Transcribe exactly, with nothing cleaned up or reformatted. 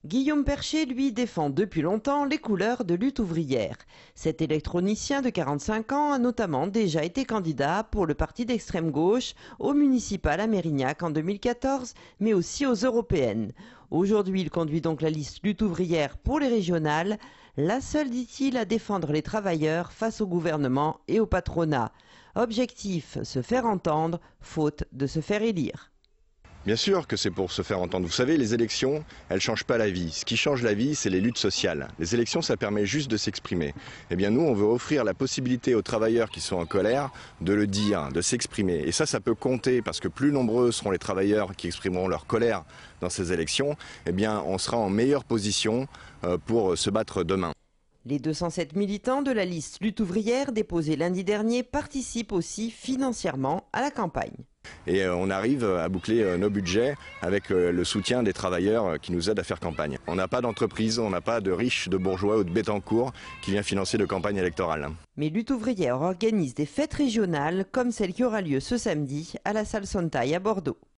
Guillaume Percher, lui, défend depuis longtemps les couleurs de lutte ouvrière. Cet électronicien de quarante-cinq ans a notamment déjà été candidat pour le parti d'extrême gauche aux municipales à Mérignac en deux mille quatorze, mais aussi aux européennes. Aujourd'hui, il conduit donc la liste lutte ouvrière pour les régionales, la seule, dit-il, à défendre les travailleurs face au gouvernement et au patronat. Objectif, se faire entendre, faute de se faire élire. Bien sûr que c'est pour se faire entendre. Vous savez, les élections, elles ne changent pas la vie. Ce qui change la vie, c'est les luttes sociales. Les élections, ça permet juste de s'exprimer. Eh bien, nous, on veut offrir la possibilité aux travailleurs qui sont en colère de le dire, de s'exprimer. Et ça, ça peut compter parce que plus nombreux seront les travailleurs qui exprimeront leur colère dans ces élections, eh bien, on sera en meilleure position pour se battre demain. Les deux cent sept militants de la liste lutte ouvrière déposée lundi dernier participent aussi financièrement à la campagne. Et on arrive à boucler nos budgets avec le soutien des travailleurs qui nous aident à faire campagne. On n'a pas d'entreprise, on n'a pas de riches, de bourgeois ou de Bettencourt qui vient financer de campagne électorale. Mais Lutte ouvrière organise des fêtes régionales comme celle qui aura lieu ce samedi à la salle Sontaille à Bordeaux.